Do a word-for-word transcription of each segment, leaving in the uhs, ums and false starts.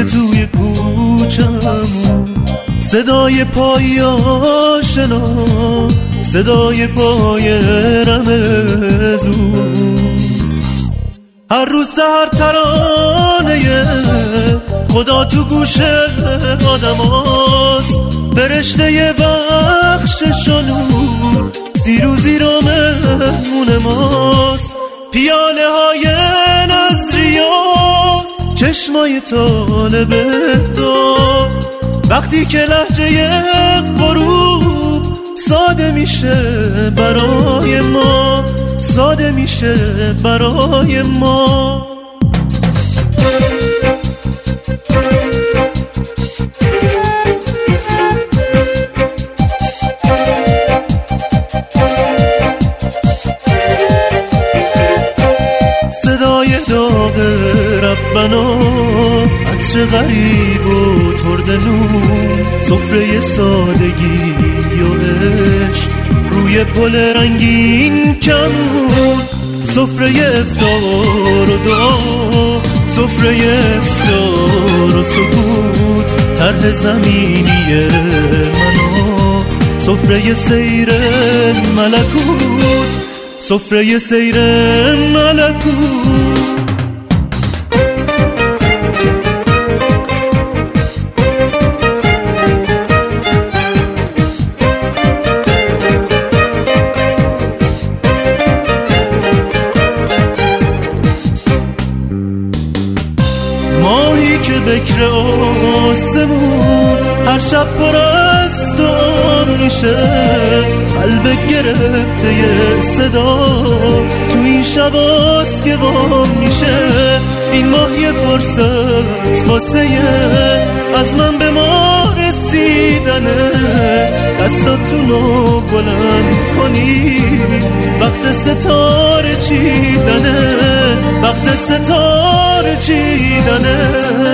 توی کوچمون، صدای پای آشنا، صدای پای رمزون. هر روز سحر ترانه خدا تو گوش آدم هاست، برشته بخشش و نور سی روزی رو مهمون ماست. پیاله های نظریات، چشمای طالب دار، وقتی که لهجه غروب ساده میشه برای ما، ساده میشه برای ما. صدای داغ ربنا، عطر غریب و ترد نون، سفره سادگی و عشق روی پل رنگین کمون. سفره افطار و دعا، سفره افطار و سکوت، طرح زمینی منو، سفره سیر ملکوت، سفره سیر ملکوت. ماهی که بکر آسمون هر شب پر از دعا میشه، قلب گرفته ی صدا تو این شباست که وام میشه. این ماه یه فرصت واسه از من به ما رسیدنه، دستاتونو بلند کنی، وقت ستاره چیدنه، وقت ستاره چیدنه.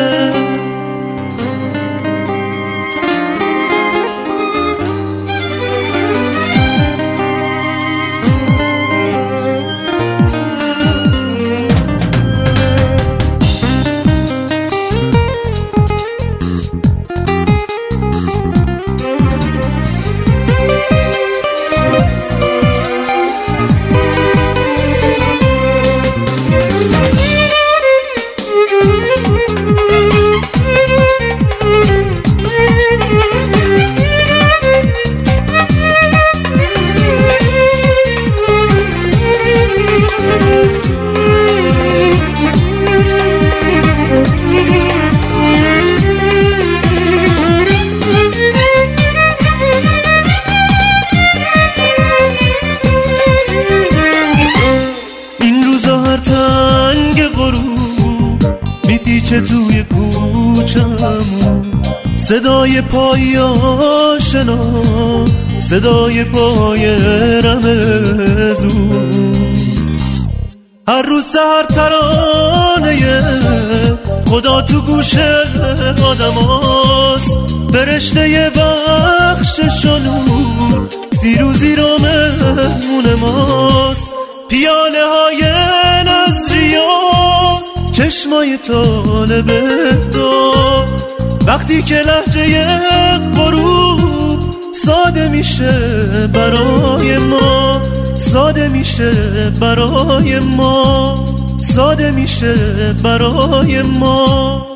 میپیچه توی کوچمون، صدای پای آشنا، صدای پای رمزون. هر روز سحر ترانه خدا تو گوش آدم هاست، برشته بخشش و نور سی روزی رو مهمون ماست. پیاله های نظریات، چشمای طالب دار، وقتی که لهجه غروب ساده میشه برای ما، ساده میشه برای ما، ساده میشه برای ما.